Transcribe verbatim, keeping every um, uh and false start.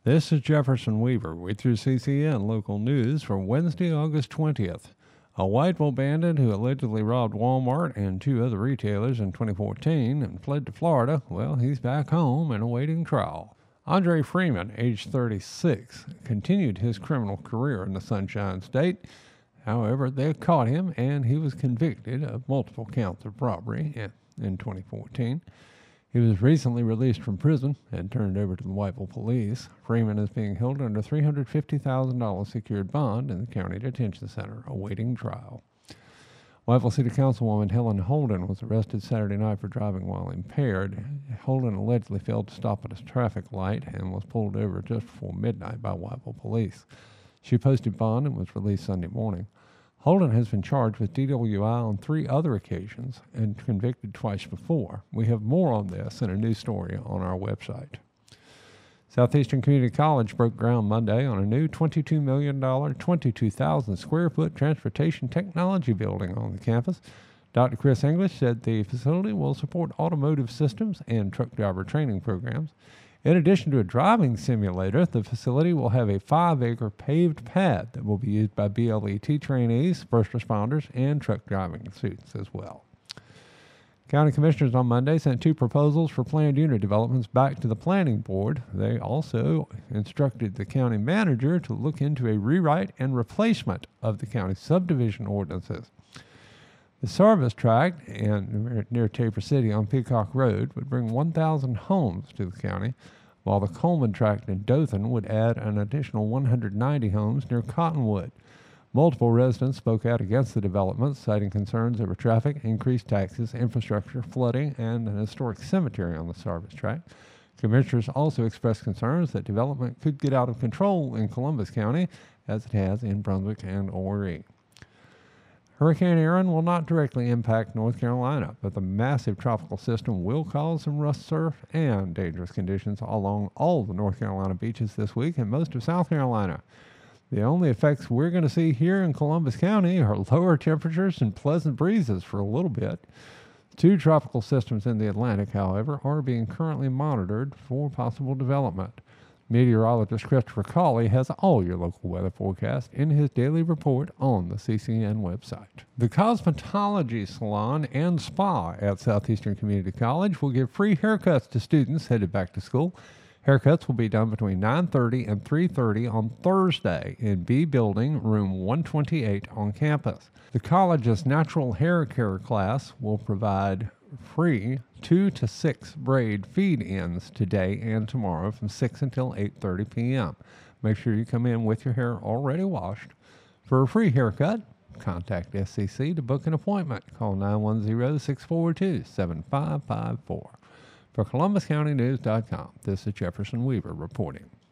This is Jefferson Weaver with your C C N local news for Wednesday, August twentieth. A Whiteville bandit who allegedly robbed Walmart and two other retailers in twenty fourteen and fled to Florida, well, he's back home and awaiting trial. Andre Freeman, age thirty-six, continued his criminal career in the Sunshine State. However, they caught him and he was convicted of multiple counts of robbery in, in twenty fourteen. He was recently released from prison and turned over to the Whiteville police. Freeman is being held under three hundred fifty thousand dollars secured bond in the county detention center, awaiting trial. Whiteville City Councilwoman Helen Holden was arrested Saturday night for driving while impaired. Holden allegedly failed to stop at a traffic light and was pulled over just before midnight by Whiteville police. She posted bond and was released Sunday morning. Holden has been charged with D W I on three other occasions and convicted twice before. We have more on this in a new story on our website. Southeastern Community College broke ground Monday on a new twenty-two million dollars, twenty-two thousand square foot transportation technology building on the campus. Doctor Chris English said the facility will support automotive systems and truck driver training programs. In addition to a driving simulator, the facility will have a five-acre paved pad that will be used by B L E T trainees, first responders, and truck driving students as well. County commissioners on Monday sent two proposals for planned unit developments back to the planning board. They also instructed the county manager to look into a rewrite and replacement of the county subdivision ordinances. The Service Tract and near Tabor City on Peacock Road would bring one thousand homes to the county, while the Coleman Tract in Dothan would add an additional one hundred ninety homes near Cottonwood. Multiple residents spoke out against the development, citing concerns over traffic, increased taxes, infrastructure, flooding, and an historic cemetery on the Service Tract. Commissioners also expressed concerns that development could get out of control in Columbus County, as it has in Brunswick and Horry. Hurricane Erin will not directly impact North Carolina, but the massive tropical system will cause some rough surf and dangerous conditions along all the North Carolina beaches this week and most of South Carolina. The only effects we're going to see here in Columbus County are lower temperatures and pleasant breezes for a little bit. Two tropical systems in the Atlantic, however, are being currently monitored for possible development. Meteorologist Christopher Cawley has all your local weather forecast in his daily report on the C C N website. The Cosmetology Salon and Spa at Southeastern Community College will give free haircuts to students headed back to school. Haircuts will be done between nine thirty and three thirty on Thursday in B Building, room one twenty-eight on campus. The college's natural hair care class will provide free two to six braid feed-ins today and tomorrow from six until eight thirty p.m. Make sure you come in with your hair already washed. For a free haircut, contact S C C to book an appointment. Call nine one zero, six four two, seven five five four. For Columbus County News dot com, this is Jefferson Weaver reporting.